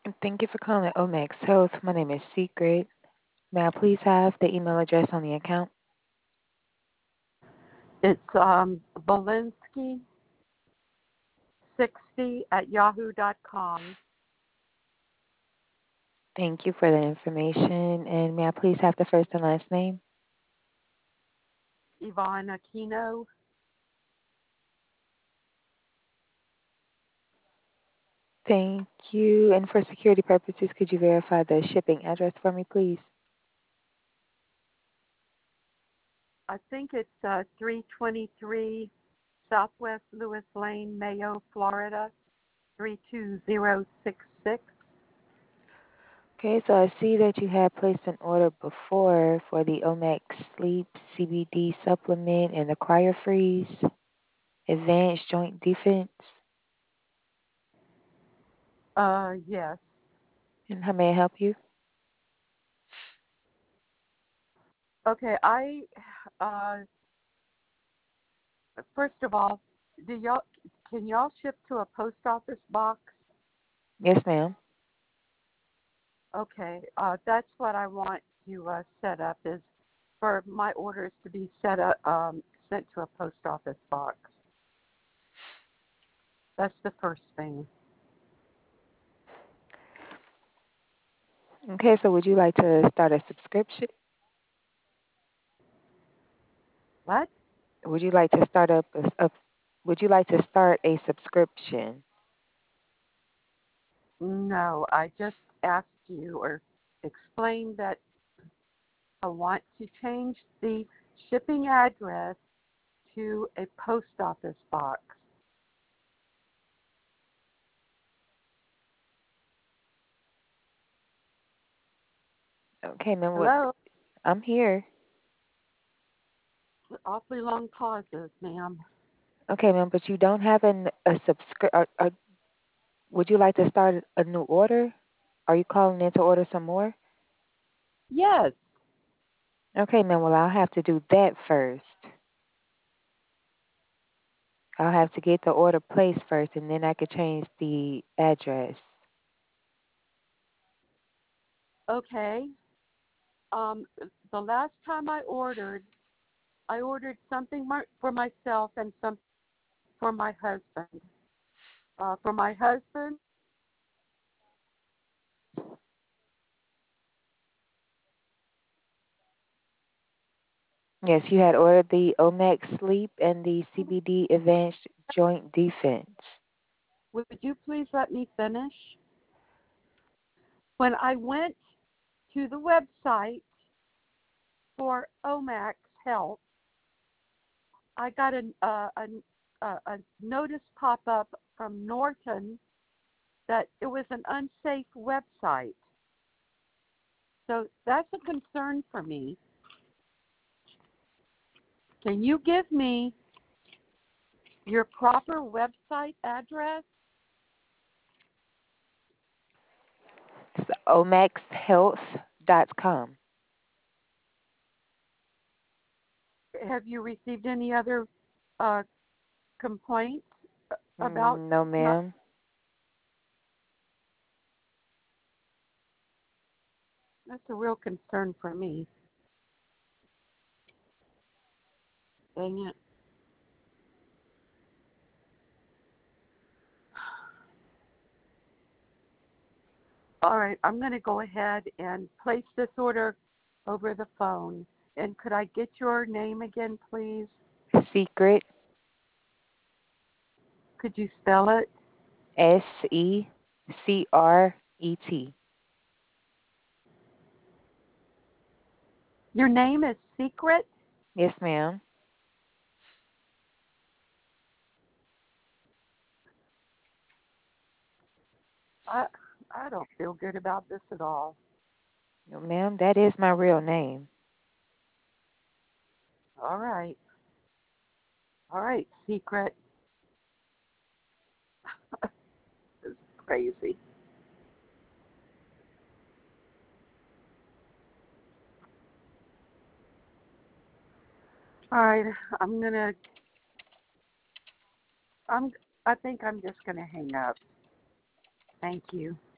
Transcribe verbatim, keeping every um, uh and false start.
Thank you for calling Omex Health. My name is Secret. May I please have the email address on the account? It's um, Belinsky sixty at yahoo dot com. Thank you for the information. And may I please have the first and last name? Yvonne Aquino. Thank you. And for security purposes, could you verify the shipping address for me, please? I think it's uh, three twenty-three Southwest Lewis Lane, Mayo, Florida, three two zero six six. Okay, so I see that you had placed an order before for the Omex Sleep C B D supplement and the CryoFreeze Advanced Joint Defense. Uh, yes. And how may I help you? Okay, I, uh, first of all, do y'all, can y'all ship to a post office box? Yes, ma'am. Okay, uh, that's what I want to uh, set up is for my orders to be set up, um, sent to a post office box. That's the first thing. Okay, so would you like to start a subscription? What? Would you like to start up a, a would you like to start a subscription? No, I just asked you or explained that I want to change the shipping address to a post office box. Okay, ma'am. What Hello? I'm here. Awfully long pauses, ma'am. Okay, ma'am, but you don't have an a subscri- uh, uh, would you like to start a new order? Are you calling in to order some more? Yes. Okay, ma'am. Well, I'll have to do that first. I'll have to get the order placed first, and then I could change the address. Okay. Um, the last time I ordered, I ordered something my, for myself and some for my husband. Uh, for my husband, Yes, you had ordered the Omex Sleep and the C B D Advanced Joint Defense. would you please let me finish? When I went to the website for Omax Health, I got a, a, a, a notice pop up from Norton that it was an unsafe website. So that's a concern for me. Can you give me your proper website address? It's omex health dot com. Have you received any other uh, complaints about Mm, no, not? ma'am. That's a real concern for me. Dang it. All right, I'm going to go ahead and place this order over the phone. And could I get your name again, please? Secret, Could you spell it? S E C R E T. Your name is Secret? Yes, ma'am. I, I don't feel good about this at all. No, ma'am, that is my real name. All right. All right, Secret. This is crazy. All right, I'm going to, I'm, I think I'm just going to hang up. Thank you.